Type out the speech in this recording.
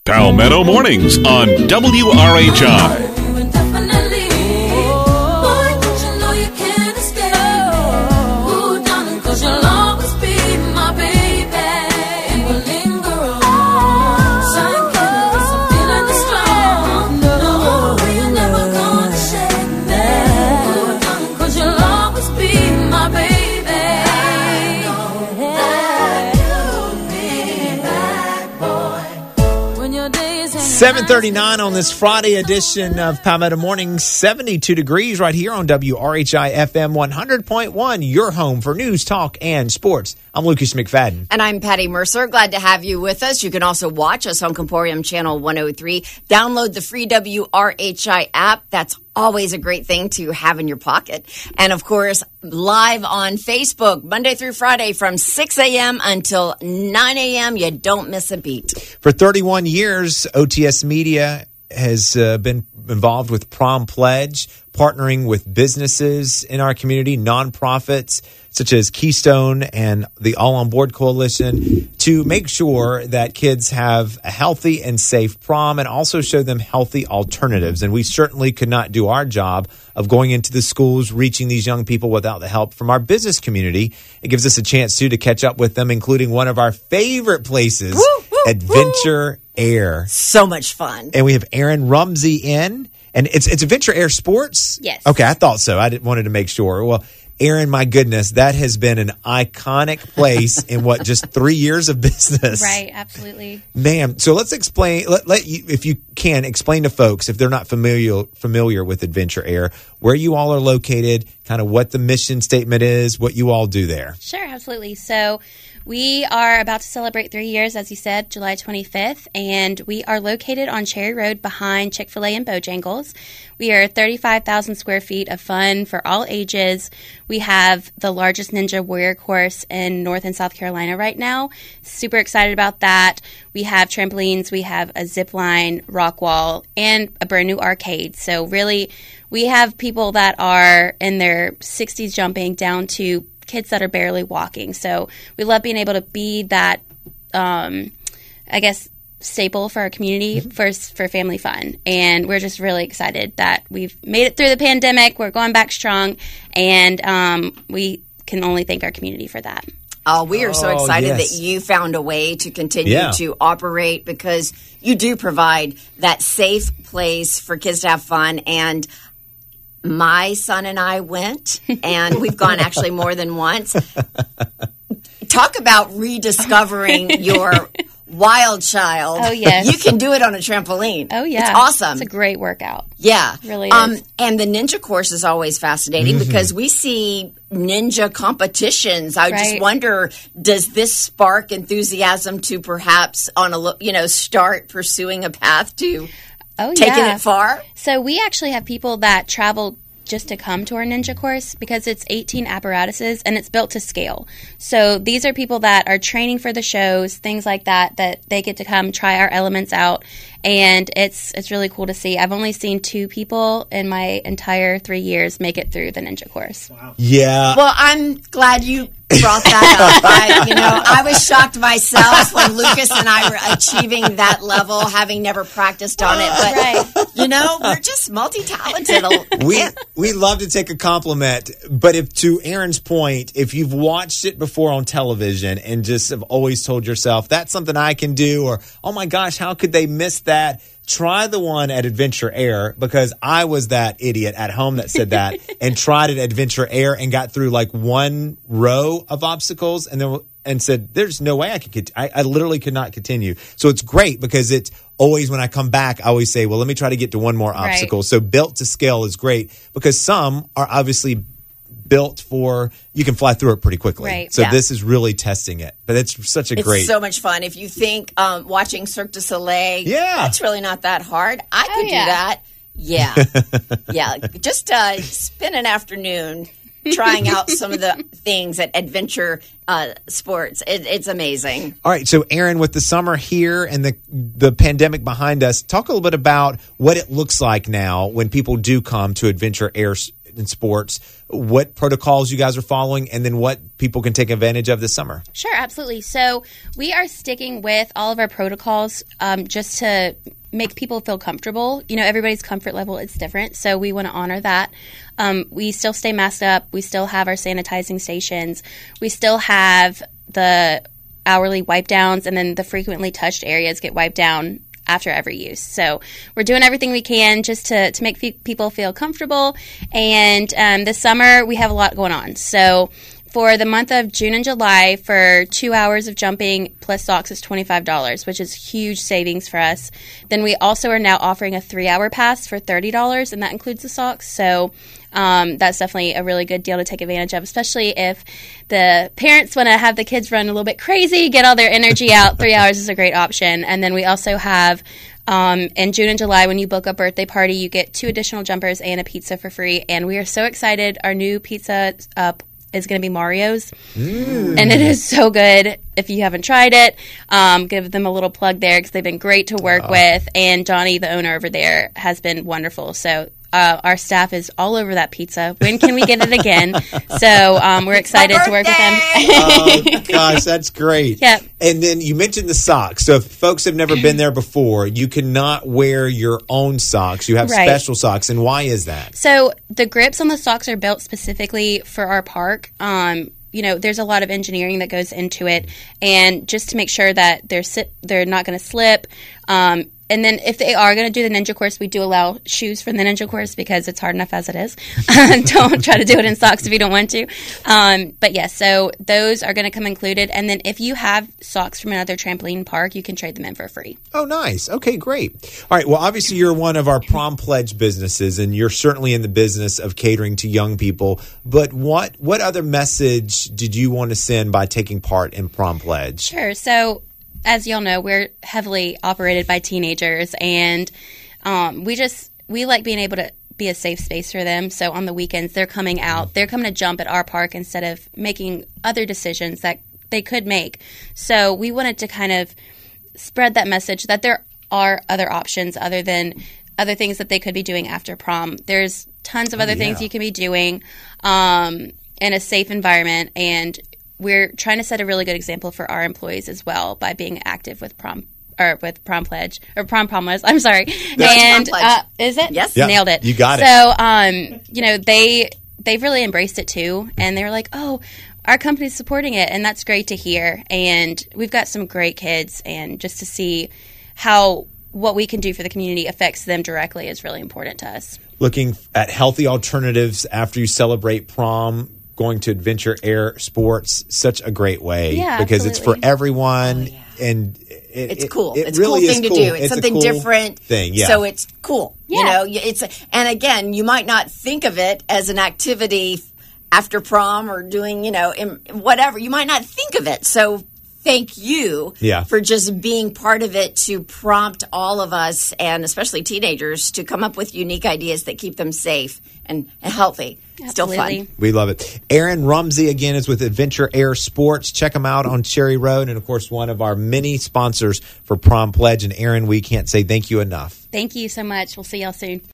Palmetto Mornings on WRHI. .39 on this Friday edition of Palmetto Mornings. 72 degrees right here on WRHI FM 100.1, your home for news, talk, and sports. I'm Lucas McFadden. And I'm Patty Mercer. Glad to have you with us. You can also watch us on Comporium Channel 103. Download the free WRHI app. That's always a great thing to have in your pocket. And, of course, live on Facebook, Monday through Friday from 6 a.m. until 9 a.m. You don't miss a beat. For 31 years, OTS Media has been involved with Prom Pledge, partnering with businesses in our community, nonprofits such as Keystone and the All On Board Coalition, to make sure that kids have a healthy and safe prom and also show them healthy alternatives. And we certainly could not do our job of going into the schools, reaching these young people without the help from our business community. It gives us a chance, too, to catch up with them, including one of our favorite places, Adventure Air. So much fun. And we have Aaron Rumsey in. And it's Adventure Air Sports? Yes. Okay, I thought so. I wanted to make sure. Well, Aaron, my goodness, that has been an iconic place in just 3 years of business. Right, absolutely. Ma'am, so let's explain, let you, if you can, explain to folks, if they're not familiar with Adventure Air, where you all are located, kind of what the mission statement is, what you all do there. Sure, absolutely. So we are about to celebrate 3 years, as you said, July 25th, and we are located on Cherry Road behind Chick-fil-A and Bojangles. We are 35,000 square feet of fun for all ages. We have the largest Ninja Warrior course in North and South Carolina right now. Super excited about that. We have trampolines, we have a zip line, rock wall, and a brand new arcade. So really, we have people that are in their 60s jumping down to kids that are barely walking. So we love being able to be that, staple for our community for family fun. And we're just really excited that we've made it through the pandemic. We're going back strong, and we can only thank our community for that. Oh, we are so excited yes. that you found a way to continue to operate, because you do provide that safe place for kids to have fun. And my son and I went, and we've gone actually more than once. Talk about rediscovering your wild child. Oh, yes. You can do it on a trampoline. Oh, yeah. It's awesome. It's a great workout. Yeah. It really is. And the ninja course is always fascinating because we see ninja competitions. I just wonder, does this spark enthusiasm to perhaps start pursuing a path to taking it far? So we actually have people that travel just to come to our ninja course because it's 18 apparatuses and it's built to scale. So these are people that are training for the shows, things like that they get to come try our elements out, and it's really cool to see. I've only seen 2 people in my entire 3 years make it through the ninja course. Wow. Yeah. Well, I'm glad you brought that up. I was shocked myself when Lucas and I were achieving that level, having never practiced on it. But, we're just multi-talented. We love to take a compliment, but to Aaron's point, if you've watched it before on television and just have always told yourself, that's something I can do, or, oh my gosh, how could they miss that? Try the one at Adventure Air, because I was that idiot at home that said that and tried it at Adventure Air and got through like one row of obstacles and said, there's no way I could. I literally could not continue. So it's great because it's always, when I come back, I always say, well, let me try to get to one more obstacle. So built to scale is great because some are obviously built for, you can fly through it pretty quickly. Right. So this is really testing it. But it's such a great. It's so much fun. If you think watching Cirque du Soleil, that's really not that hard. I could do that. Yeah. Yeah. Just spend an afternoon trying out some of the things at Adventure Sports. It's amazing. All right. So, Aaron, with the summer here and the pandemic behind us, talk a little bit about what it looks like now when people do come to Adventure Air in sports, what protocols you guys are following, and then what people can take advantage of this summer. Sure, absolutely. So we are sticking with all of our protocols just to make people feel comfortable. You know, everybody's comfort level is different, so we want to honor that. We still stay masked up. We still have our sanitizing stations. We still have the hourly wipe downs, and then the frequently touched areas get wiped down after every use. So we're doing everything we can just to make people feel comfortable. And this summer, we have a lot going on. So for the month of June and July, for 2 hours of jumping plus socks is $25, which is huge savings for us. Then we also are now offering a 3-hour pass for $30, and that includes the socks. So that's definitely a really good deal to take advantage of, especially if the parents want to have the kids run a little bit crazy, get all their energy out. 3 hours is a great option. And then we also have in June and July, when you book a birthday party, you get 2 additional jumpers and a pizza for free. And we are so excited. Our new pizza is going to be Mario's, and it is so good. If you haven't tried it, give them a little plug there because they've been great to work with, and Johnny, the owner over there, has been wonderful. So our staff is all over that pizza. When can we get it again? So we're excited to work with them. Oh, gosh, that's great. Yep. And then you mentioned the socks. So if folks have never been there before, you cannot wear your own socks. You have special socks. And why is that? So the grips on the socks are built specifically for our park. You know, there's a lot of engineering that goes into it, and just to make sure that they're not going to slip. And then if they are going to do the ninja course, we do allow shoes for the ninja course because it's hard enough as it is. Don't try to do it in socks if you don't want to. But yes, so those are going to come included. And then if you have socks from another trampoline park, you can trade them in for free. Oh, nice. Okay, great. All right. Well, obviously you're one of our Prom Pledge businesses, and you're certainly in the business of catering to young people. But what other message did you want to send by taking part in Prom Pledge? Sure. So as y'all know, we're heavily operated by teenagers, and we like being able to be a safe space for them. So on the weekends, they're coming out. They're coming to jump at our park instead of making other decisions that they could make. So we wanted to kind of spread that message that there are other options other things that they could be doing after prom. There's tons of other things you can be doing in a safe environment, and we're trying to set a really good example for our employees as well by being active with Prom Pledge or Prom Promise. I'm sorry. And is it? Yes, nailed it. You got it. So, you know, they've really embraced it too, and they were like, "Oh, our company's supporting it," and that's great to hear. And we've got some great kids, and just to see how what we can do for the community affects them directly is really important to us. Looking at healthy alternatives after you celebrate prom. Going to Adventure Air Sports, such a great way because it's for everyone, and it's cool. It it's really a cool thing to do. It's something cool different thing, so it's cool. You know, and again, you might not think of it as an activity after prom or doing, you know, whatever. You might not think of it. So thank you for just being part of it to prompt all of us, and especially teenagers, to come up with unique ideas that keep them safe and healthy. Absolutely. Still fun. We love it. Erin Rumsey, again, is with Adventure Air Sports. Check them out on Cherry Road. And, of course, one of our many sponsors for Prom Pledge. And, Erin, we can't say thank you enough. Thank you so much. We'll see y'all soon.